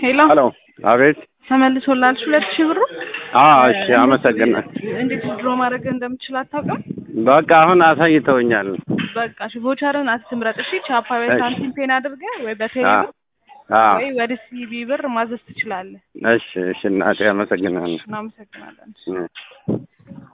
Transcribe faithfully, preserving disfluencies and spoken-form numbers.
ሄሎ ሄሎ አቤት ተመልሶላል ሁለት ሺህ ብሩ አዎ እሺ አመሰግናለሁ እንዴት ድሮ ማድረግ እንደምችል አታውቅም በቃ አሁን አሳይተውኛል በቃ እሺ ቮቸርን አትምረጥ እሺ ቻፓ ወይ ሳንቲም ፔን አድርገህ ወይ በቴሌ ብር ወይ ወደ ሲቢ ብር ማዘዝ ትችላለህ እሺ እሺ እናቴ አመሰግናለሁ እናመሰግናለን